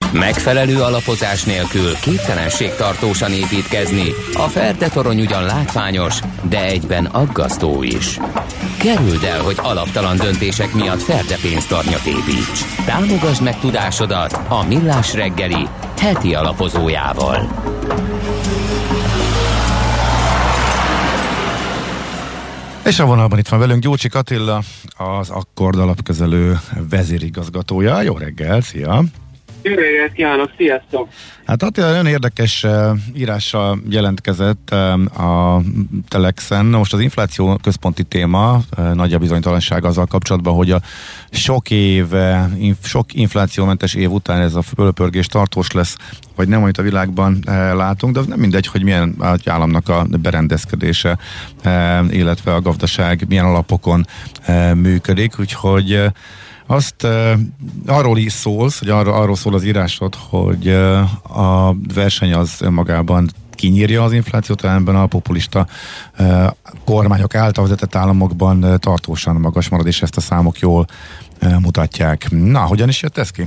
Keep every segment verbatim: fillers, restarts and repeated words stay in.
Megfelelő alapozás nélkül képtelenség tartósan építkezni. A Ferde torony ugyan látványos, de egyben aggasztó is. Kerüld el, hogy alaptalan döntések miatt Ferde pénztarnyat építs. Támogasd meg tudásodat a Millás reggeli heti alapozójával. És a vonalban itt van velünk Gyurcsik Attila, az Akkord alapkezelő vezérigazgatója. Jó reggel, szia! Jó reggelt kívánok, sziasztok! Hát Attila nagyon érdekes uh, írással jelentkezett uh, a Telexen. Most az infláció központi téma, uh, nagy a bizonytalanság azzal kapcsolatban, hogy a sok év, uh, inf, sok inflációmentes év után ez a fölpörgés tartós lesz, vagy nem, amit a világban uh, látunk, de az nem mindegy, hogy milyen az államnak a berendezkedése, uh, illetve a gazdaság milyen alapokon uh, működik, úgyhogy uh, Azt uh, arról is szólsz, hogy arról, arról szól az írásod, hogy uh, a verseny az önmagában kinyírja az inflációt, ellenben a populista uh, kormányok által vezetett államokban uh, tartósan magas marad, és ezt a számok jól uh, mutatják. Na, hogyan is jött ez ki?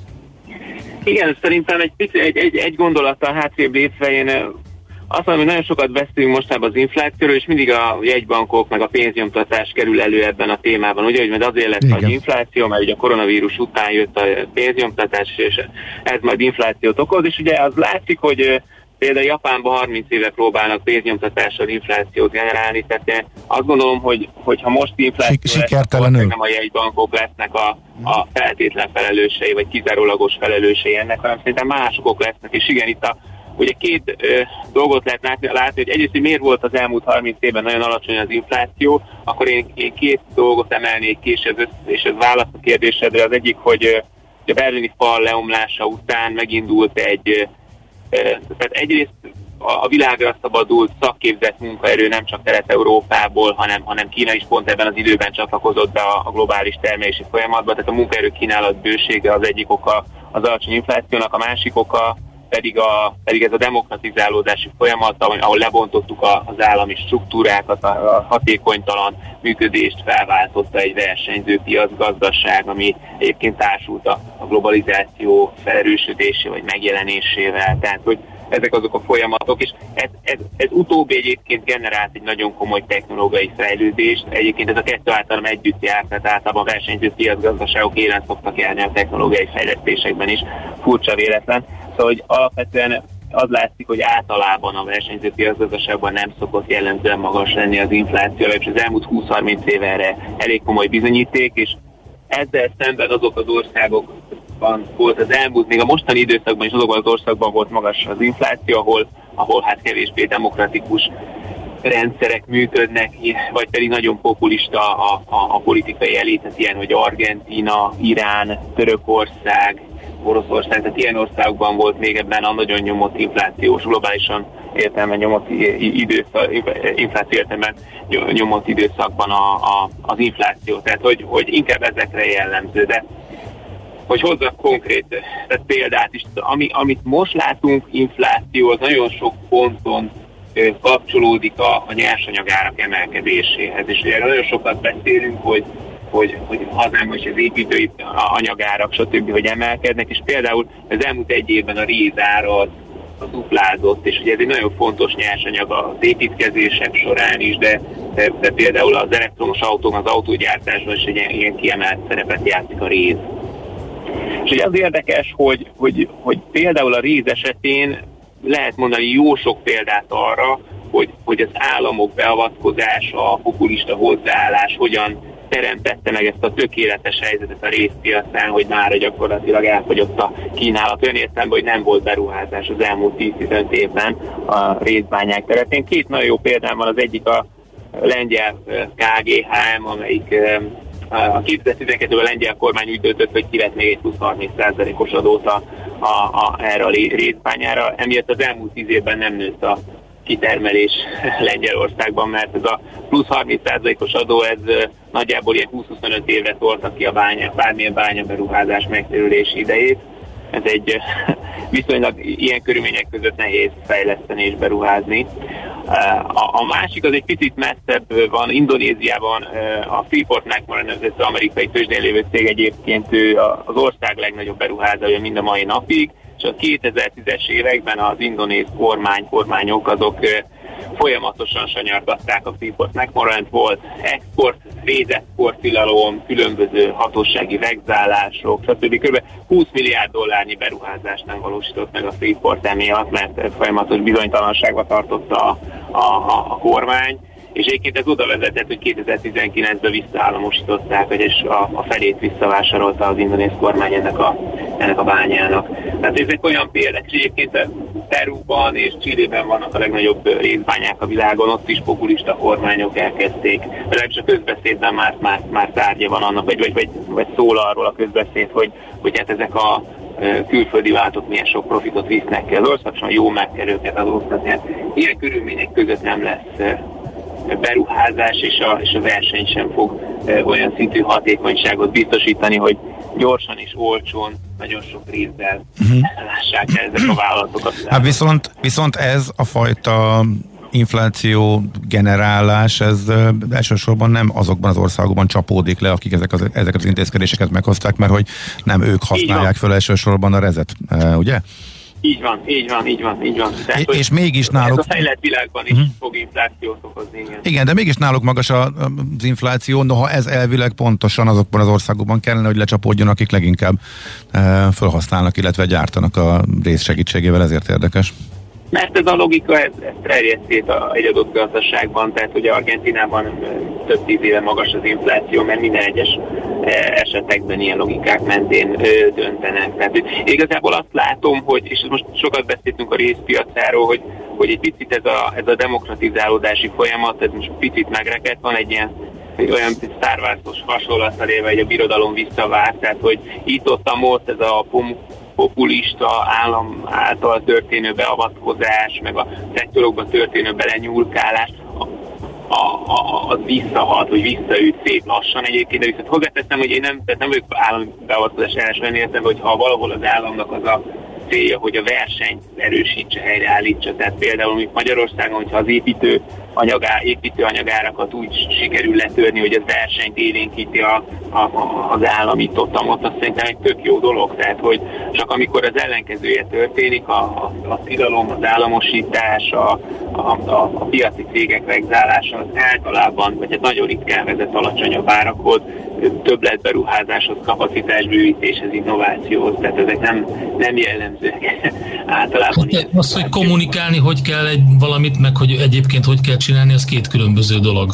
Igen, szerintem egy, egy, egy, egy gondolattal hátrébb lépve én azt mondom, hogy nagyon sokat beszélünk mostában az inflációról, és mindig a jegybankok meg a pénznyomtatás kerül elő ebben a témában. Ugye, hogy mert azért lett nagy infláció, mert ugye a koronavírus után jött a pénznyomtatás, és ez majd inflációt okoz, és ugye az látszik, hogy például Japánban harminc éve próbálnak pénznyomtatással inflációt generálni, tehát azt gondolom, hogy hogyha most infláció lesz, akkor nem a jegybankok lesznek a, a feltétlen felelősei, vagy kizárólagos felelősei ennek, hanem szerintem másokok lesznek, és igen, itt a ugye két ö, dolgot lehet látni, látni, hogy egyrészt, hogy miért volt az elmúlt harminc évben nagyon alacsony az infláció, akkor én, én két dolgot emelnék ki, és ez, és ez válasz a kérdésedre. Az egyik, hogy ö, a berlini fal leomlása után megindult egy, ö, ö, tehát egyrészt a, a világra szabadult szakképzett munkaerő nem csak Kelet-Európából, hanem, hanem Kína is pont ebben az időben csatlakozott be a, a globális termelési folyamatba, tehát a munkaerő kínálat bősége az egyik oka az alacsony inflációnak, a másik oka Pedig, a, pedig ez a demokratizálódási folyamat, ahol lebontottuk a, az állami struktúrákat, a, a hatékonytalan működést felváltotta egy versenyző piacgazdaság, ami egyébként társult a, a globalizáció felerősödésé vagy megjelenésével. Tehát, hogy ezek azok a folyamatok, és ez, ez, ez utóbbi egyébként generált egy nagyon komoly technológiai fejlődést. Egyébként ez a kettő általában együtt jár, tehát általában versenyző piacgazdaságok élen szoktak járni a technológiai fejlesztésekben is. Furcsa véletlen. Szóval, hogy alapvetően az látszik, hogy általában a versenyző piacgazdaságban nem szokott jellemzően magas lenni az infláció, és az elmúlt húsz-harminc éve erre elég komoly bizonyíték, és ezzel szemben azok az országokban volt az elmúlt, még a mostani időszakban is azokban az országban volt magas az infláció, ahol, ahol hát kevésbé demokratikus rendszerek működnek, vagy pedig nagyon populista a, a, a politikai elit, tehát ilyen, hogy Argentína, Irán, Törökország, Oroszország, tehát ilyen országokban volt még ebben a nagyon nyomott inflációs, globálisan értelemben nyomott időszak, infláció értelemben nyomott időszakban a, a, az infláció. Tehát, hogy, hogy inkább ezekre jellemző, de hogy hozzak konkrét tehát példát is, ami, amit most látunk, infláció, az nagyon sok ponton kapcsolódik a, a nyersanyagárak emelkedéséhez, és ugye nagyon sokat beszélünk, hogy hogy, hogy hazámban is az építői anyagárak, stb. Hogy emelkednek, és például az elmúlt egy évben a rézára az, az duplázott, és ugye ez egy nagyon fontos nyersanyag az építkezések során is, de, de, de például az elektromos autók, az autógyártásban is egy ilyen kiemelt szerepet játszik a réz. És ugye az érdekes, hogy, hogy, hogy például a réz esetén lehet mondani jó sok példát arra, hogy, hogy az államok beavatkozása, a populista hozzáállás hogyan teremtette meg ezt a tökéletes helyzetet a részpiacán, hogy már gyakorlatilag elfogyott a kínálat. Olyan értelemben, hogy nem volt beruházás az elmúlt tíz-tizenöt évben a részbányák területén. Két nagyon jó példám van, az egyik a lengyel ká gé há em, amelyik a kétezer-tizenkettőben a lengyel kormány úgy döntött, hogy kivett még egy plusz harminc százalékos adót a, a, a, erre a részbányára. Emiatt az elmúlt tíz évben nem nőtt a kitermelés Lengyelországban, mert ez a plusz harminc százalékos adó, ez nagyjából ilyen húsz-huszonöt évre tolta ki a bánya, bármilyen bányaberuházás megtérülési idejét. Ez egy viszonylag ilyen körülmények között nehéz fejleszteni és beruházni. A, a másik az egy picit messzebb van, Indonéziában a Freeport McMoran, ez az amerikai tőzsdén lévő cég, egyébként ő az ország legnagyobb beruházója mind a mai napig, és a kétezer-tízes években az indonéz kormány, kormányok azok folyamatosan sanyargatták a Freeport McMorant, volt export, részexporttilalom, különböző hatósági vegzálások, stb. Kb. húsz milliárd dollárnyi beruházást nem valósított meg a Freeport emiatt, mert folyamatos bizonytalanságba tartotta a, a, a, a kormány, és egyébként ez oda vezetett, hogy kétezer-tizenkilencben visszaállamosították, és a, a felét visszavásárolta az indonéz kormány ennek a, ennek a bányának. Tehát ezek olyan példák, és egyébként Perúban és Chilében vannak a legnagyobb részbányák a világon, ott is populista kormányok elkezdték, legalábbis a közbeszédben már, már, már tárgya van annak, vagy, vagy, vagy, vagy szól arról a közbeszéd, hogy, hogy hát ezek a külföldi váltók milyen sok profitot visznek ki az országosan, jó meg kell őket adóztatni. Hát ilyen körülmények között nem lesz beruházás, és a, és a verseny sem fog e, olyan szintű hatékonyságot biztosítani, hogy gyorsan és olcsón, nagyon sok részben uh-huh. lássák el ezek a vállalatokat. Hát viszont, viszont ez a fajta infláció generálás, ez uh, elsősorban nem azokban az országokban csapódik le, akik ezek az, ezeket az intézkedéseket meghozták, mert hogy nem ők használják fel elsősorban a rezet, uh, ugye? Így van, így van, így van, így van. Tehát, és, és mégis náluk... Ez a fejlett világban is uh-huh. fog inflációt okozni, igen. Igen, de mégis náluk magas a, az infláció, noha ez elvileg pontosan azokban az országokban kellene, hogy lecsapódjon, akik leginkább e, felhasználnak, illetve gyártanak a rész segítségével, ezért érdekes. Mert ez a logika, ez, ez terjed szét a, egy adott gazdaságban, tehát ugye Argentinában több tíz éve magas az infláció, mert minden egyes esetekben ilyen logikák mentén ö, döntenek. Tehát igazából azt látom, hogy, és most sokat beszéltünk a részpiacáról, hogy, hogy egy picit ez a, ez a demokratizálódási folyamat, ez most picit megrekedt, van egy ilyen egy olyan Star Wars-os hasonlattal élve, hogy a birodalom visszavár, tehát hogy itt-ott most ez a pom- populista állam által történő beavatkozás, meg a szektorokban történő belenyúlkálás, a, a, az visszahat, vagy visszaüt szép lassan egyébként, de viszont hozzáteszem, hogy én nem, nem vagyok állami beavatkozás ellenesen értem, hogy ha valahol az államnak az a célja, hogy a versenyt erősítse, helyreállítsa. Tehát például Magyarországon, hogyha az építő anyagá, építőanyagárakat úgy sikerül letörni, hogy az versenyt élénkíti a, a, az állami totamot, azt szerintem egy tök jó dolog. Tehát, hogy csak amikor az ellenkezője történik, a, a, a tilalom, az államosítás, a, a, a, a piaci cégek vegzálása, az általában, vagy egy nagyon ritkán vezet alacsonyabb árakhoz, többletberuházáshoz, kapacitásbővítéshez, innovációhoz, tehát ezek nem, nem jellemzőek általában. Hát az, hogy kommunikálni, hogy kell egy valamit, meg hogy egyébként hogy kell csinálni, az két különböző dolog.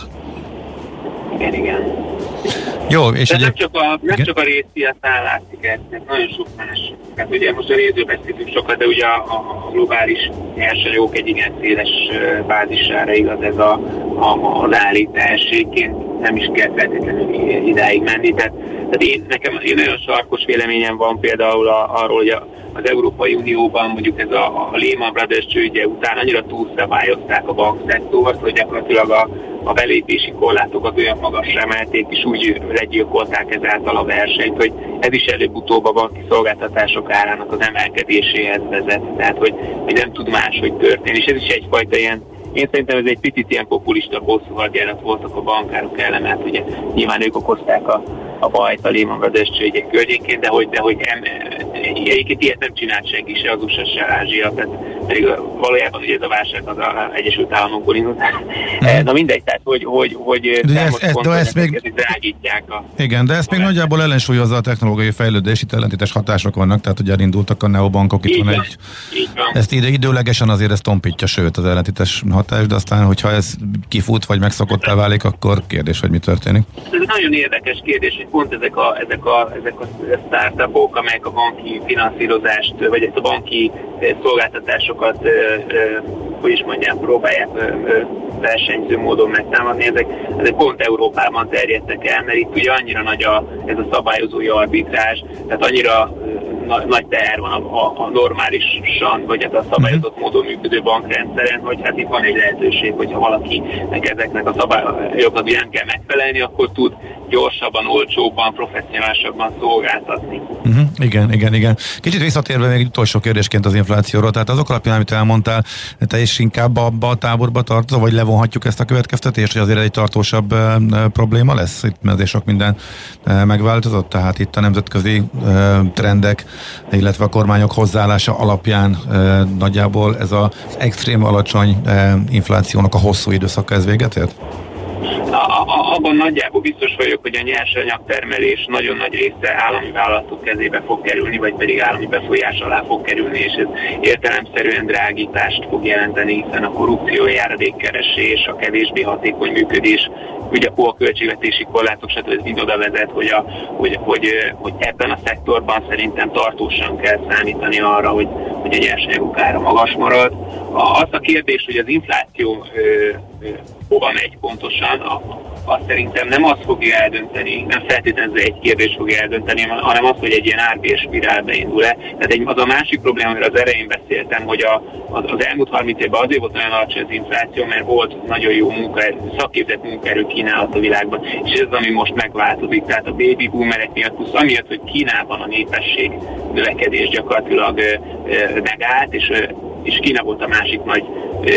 Igen, igen. Jó, és de egy... nem csak a, nem csak a részpiacán látszik ez, nagyon sok más. Tehát ugye most a részről beszéltünk sokat, de ugye a, a globális nyersanyagok egy igen széles bázisára igaz ez a, a, az állítás. Egyébként nem is kell feltétlenül idáig menni. Tehát, tehát én, nekem én nagyon sarkos véleményem van például a, arról, hogy a, az Európai Unióban mondjuk ez a, a Lehman Brothers csődje után annyira túlszabályozták a bankszektort, hogy gyakorlatilag a, a belépési korlátokat olyan magasra emelték, és úgy legyilkolták ezáltal a versenyt, hogy ez is előbb-utóbb a banki szolgáltatások árának az emelkedéséhez vezet. Tehát, hogy, hogy nem tud máshogy történni. És ez is egyfajta ilyen, én szerintem ez egy picit ilyen populista bosszúhadjárat voltak a bankárok ellen, mert ugye nyilván ők okozták a, a bajt a Lehman Brothers csődjék környékén, de hogy, de hogy em, egyébként ilyet nem csinált senki, se az u es á, se Ázsia, tehát pedig valójában ugye ez a válság az az Egyesült Államokból indult. Mm. Na mindegy, tehát hogy, hogy, hogy de ezt, ezt, de ezt még drágítják a... Igen, de ezt még nagyjából ellensúlyozza a technológiai fejlődés, itt ellentétes hatások vannak, tehát ugye elindultak a neobankok, itt így van van, egy... van. Ezt ide, időlegesen azért ez tompítja, sőt az ellentétes hatás, de aztán, hogyha ez kifut, vagy megszokottá válik, akkor kérdés, hogy mi történik. Ez nagyon érdekes kérdés, hogy pont ezek a, ezek a, ezek a startupok, amelyek a banki finanszírozást, vagy ezt a banki szolgáltatásokat, hogy is mondjam, próbálják versenyző módon megtámadni, ezek, ezek pont Európában terjedtek el, mert itt ugye annyira nagy a, ez a szabályozói arbitrázs, tehát annyira na, nagy teher van a, a, a normálisan, vagy hát a szabályozott módon működő bankrendszeren, hogy hát itt van egy lehetőség, hogyha valakinek ezeknek a szabályoknak nem kell megfelelni, akkor tud gyorsabban, olcsóbban, professzionálisabban szolgáltatni. Uh-huh. Igen, igen, igen. Kicsit visszatérve még utolsó kérdésként az inflációról, tehát azok alapján, amit elmondtál, te is inkább abba a táborba tartozol, vagy levonhatjuk ezt a következtetést, hogy azért egy tartósabb e, e, probléma lesz? Itt azért sok minden e, megváltozott, tehát itt a nemzetközi e, trendek, illetve a kormányok hozzáállása alapján e, nagyjából ez az extrém alacsony e, inflációnak a hosszú időszaka ez véget ért? A, a, abban nagyjából biztos vagyok, hogy a nyersanyagtermelés nagyon nagy része állami vállalatok kezébe fog kerülni, vagy pedig állami befolyás alá fog kerülni, és ez értelemszerűen drágítást fog jelenteni, hiszen a korrupció, járadékkeresés, a kevésbé hatékony működés, ugye a költségvetési korlátok, stb. Ez mind oda vezet, hogy, a, hogy, hogy, hogy ebben a szektorban szerintem tartósan kell számítani arra, hogy, hogy a nyersanyagok ára magas marad. Az a kérdés, hogy az infláció ö, ö, hova megy pontosan, azt szerintem nem az fogja eldönteni, nem feltétlenül egy kérdés fogja eldönteni, hanem az, hogy egy ilyen árbér spirál beindul-e. Tehát egy, az a másik probléma, amiről az elején beszéltem, hogy a, az, az elmúlt harminc évben azért volt olyan alacsony az infláció, mert volt nagyon jó munkaerő, szakképzett munkaerő kínálat a világban, és ez az, ami most megváltozik. Tehát a baby boomerek miatt, plusz amiatt, hogy Kínában a népesség növekedés gyakorlatilag ö, ö, megállt, és, ö, és Kína volt a másik nagy ö,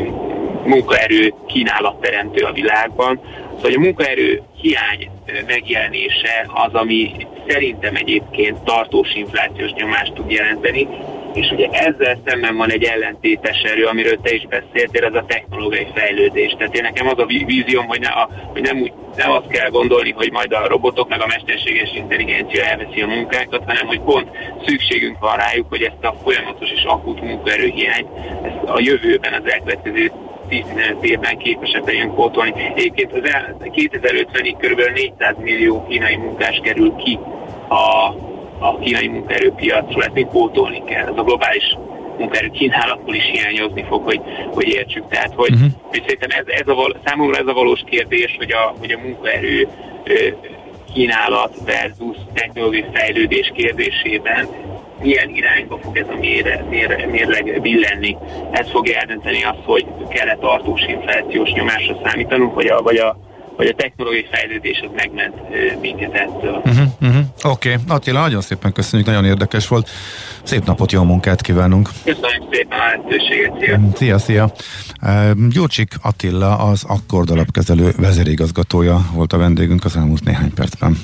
munkaerő kínálatteremtő a világban. Szóval a munkaerő hiány megjelenése az, ami szerintem egyébként tartós inflációs nyomást tud jelenteni, és ugye ezzel szemben van egy ellentétes erő, amiről te is beszéltél, ez a technológiai fejlődés. Tehát én nekem az a vízióm, hogy, ne a, hogy nem, úgy, nem azt kell gondolni, hogy majd a robotok meg a mesterséges intelligencia elveszi a munkákat, hanem hogy pont szükségünk van rájuk, hogy ezt a folyamatos és akut munkaerőhiányt ezt a jövőben az elkövetkező tíz-tizenöt évben képesek legyünk pótolni. Egyébként az kétezer-ötvenig kb. négyszáz millió kínai munkás kerül ki a, a kínai munkaerőpiacról, ezt még pótolni kell. Ez a globális munkaerő kínálatból is hiányozni fog, hogy, hogy értsük. Tehát, hogy, uh-huh. hogy szerintem ez, ez a, számomra ez a valós kérdés, hogy a, hogy a munkaerő ö, kínálat versus technológiai fejlődés kérdésében milyen irányba fog ez a mérleg, mérleg billenni. Ez fogja eldönteni azt, hogy kell-e tartós inflációs nyomásra számítanunk, vagy a, vagy a, vagy a technológiai fejlődés az megment minket ettől. Uh-huh, uh-huh. Oké, okay. Attila, nagyon szépen köszönjük, nagyon érdekes volt. Szép napot, jó munkát kívánunk. Köszönjük szépen a lehetőséget, szia! Szia, szia! Gyurcsik Attila, az Akkord alapkezelő vezérigazgatója volt a vendégünk az elmúlt néhány percben.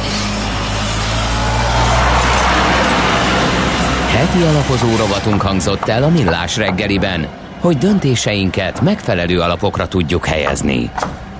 Heti alapozó rovatunk hangzott el a Millás reggeliben, hogy döntéseinket megfelelő alapokra tudjuk helyezni.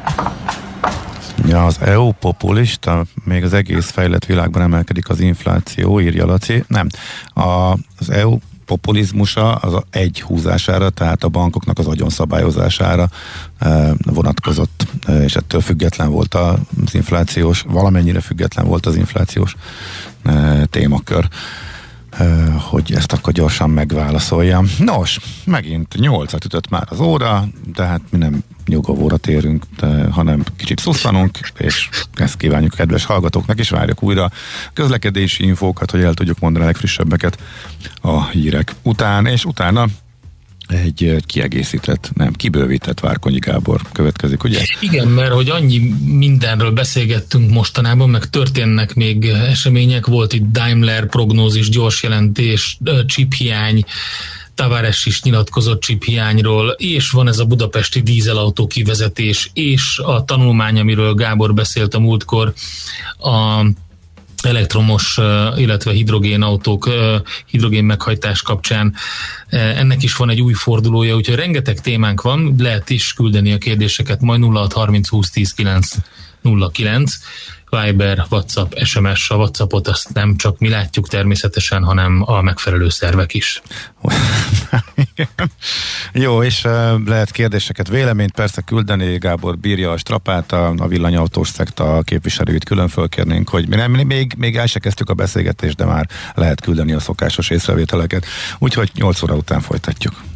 Ja, az é u populista, még az egész fejlett világban emelkedik az infláció, írja Laci. Nem, a, az é u populizmusa az egy húzására, tehát a bankoknak az agyonszabályozására e, vonatkozott, e, és ettől független volt az inflációs, valamennyire független volt az inflációs e, témakör. Hogy ezt akkor gyorsan megválaszoljam. Nos, megint nyolcat ütött már az óra, de hát mi nem nyugovóra térünk, de, hanem kicsit szusszanunk, és ezt kívánjuk kedves hallgatóknak, és várjuk újra közlekedési infókat, hogy el tudjuk mondani a legfrissebbeket a hírek után, és utána egy kiegészített, nem, kibővített Várkonyi Gábor következik, ugye? Igen, mert hogy annyi mindenről beszélgettünk mostanában, meg történnek még események, volt itt Daimler prognózis, gyors jelentés, chiphiány, Tavares is nyilatkozott chiphiányról, és van ez a budapesti dízelautó kivezetés, és a tanulmány, amiről Gábor beszélt a múltkor, a elektromos, illetve hidrogén autók, hidrogén meghajtás kapcsán. Ennek is van egy új fordulója, úgyhogy rengeteg témánk van, lehet is küldeni a kérdéseket majd nulla hat harminc húsz tíz kilenc nulla kilenc, Viber, WhatsApp, es em es, a WhatsAppot azt nem csak mi látjuk természetesen, hanem a megfelelő szervek is. Jó, és uh, lehet kérdéseket, véleményt persze küldeni, Gábor bírja a strapát, a, a villanyautós szekta képviselőit külön fölkérnénk, hogy mi nem, még, még el se kezdtük a beszélgetést, de már lehet küldeni a szokásos észrevételeket. Úgyhogy nyolc óra után folytatjuk.